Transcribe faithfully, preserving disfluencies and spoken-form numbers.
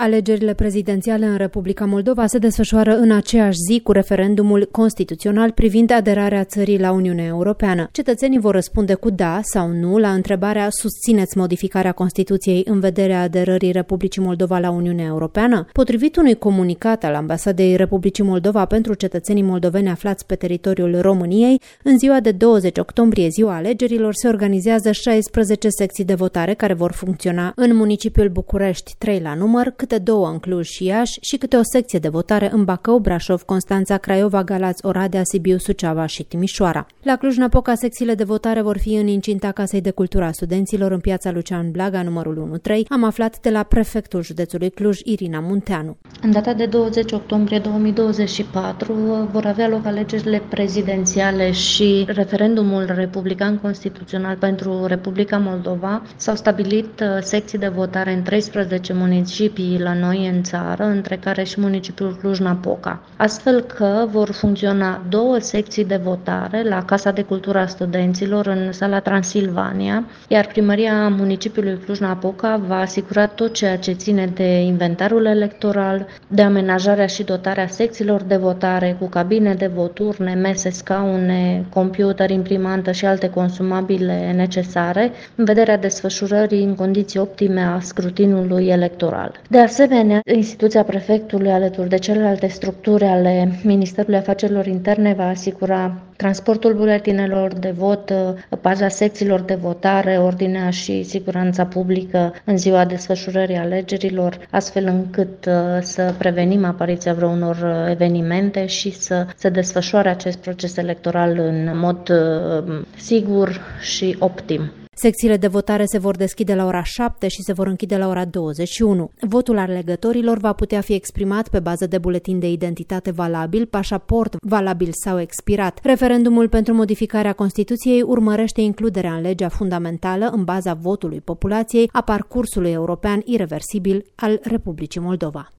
Alegerile prezidențiale în Republica Moldova se desfășoară în aceeași zi cu referendumul constituțional privind aderarea țării la Uniunea Europeană. Cetățenii vor răspunde cu da sau nu la întrebarea: susțineți modificarea Constituției în vederea aderării Republicii Moldova la Uniunea Europeană? Potrivit unui comunicat al Ambasadei Republicii Moldova pentru cetățenii moldoveni aflați pe teritoriul României, în ziua de douăzeci octombrie, ziua alegerilor, se organizează șaisprezece secții de votare care vor funcționa în municipiul București, trei la număr, câte două în Cluj și Iași și câte o secție de votare în Bacău, Brașov, Constanța, Craiova, Galați, Oradea, Sibiu, Suceava și Timișoara. La Cluj-Napoca, secțiile de votare vor fi în incinta Casei de Cultură a Studenților, în piața Lucian Blaga, numărul unu trei. Am aflat de la prefectul județului Cluj, Irina Munteanu. În data de douăzeci octombrie două mii douăzeci și patru vor avea loc alegerile prezidențiale și referendumul republican constituțional pentru Republica Moldova. S-au stabilit secții de votare în treisprezece municipii la noi în țară, între care și municipiul Cluj-Napoca. Astfel că vor funcționa două secții de votare la Casa de Cultură a Studenților în sala Transilvania, iar primăria municipiului Cluj-Napoca va asigura tot ceea ce ține de inventarul electoral, de amenajarea și dotarea secțiilor de votare cu cabine de vot, urne, mese, scaune, computer, imprimantă și alte consumabile necesare, în vederea desfășurării în condiții optime a scrutinului electoral. De asemenea, instituția prefectului, alături de celelalte structuri ale Ministerului Afacerilor Interne, va asigura transportul buletinelor de vot, paza secțiilor de votare, ordinea și siguranța publică în ziua desfășurării alegerilor, astfel încât să prevenim apariția vreunor evenimente și să se desfășoare acest proces electoral în mod sigur și optim. Secțiile de votare se vor deschide la ora șapte și se vor închide la ora douăzeci și unu. Votul alegătorilor va putea fi exprimat pe bază de buletin de identitate valabil, pașaport valabil sau expirat. Referendumul pentru modificarea Constituției urmărește includerea în legea fundamentală, în baza votului populației, a parcursului european ireversibil al Republicii Moldova.